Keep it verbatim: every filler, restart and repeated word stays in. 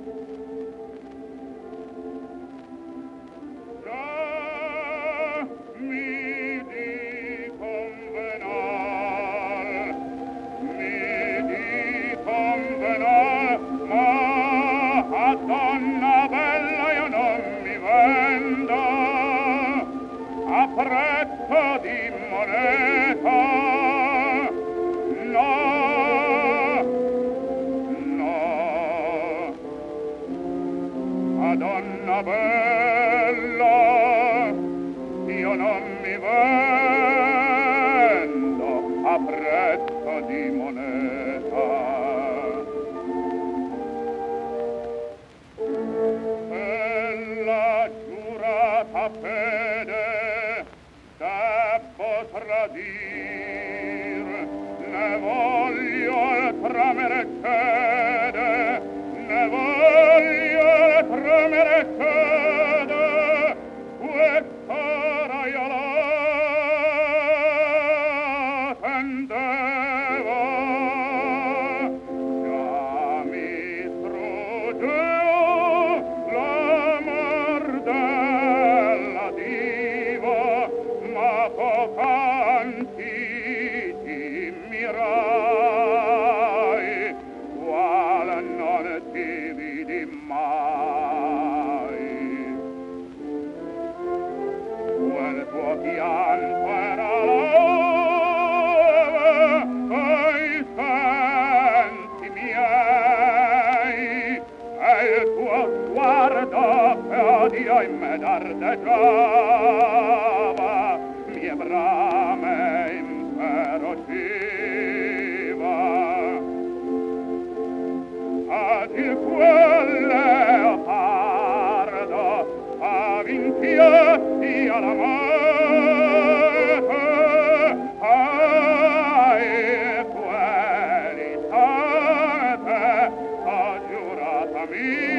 Donna bella io non mi vendo a prezzo di moneta, no, no. Madonna bella io non mi vendo a prezzo di moneta. A fede debbo tradir, ne voglio altra mercede, ne voglio altra mercede, questa raiola tendeva, già mi struggeva l'amor della diva, ma poc'anzi ti mirai, qual non ti vidi mai. Quel tuo pianto era l'ove ai sensi miei, e il tuo sguardo che odio in me dardeggiava, mie brame inferociva. Ad il quel leopardo avinchiesti alla mete, ai quelli sante, ho giurata mia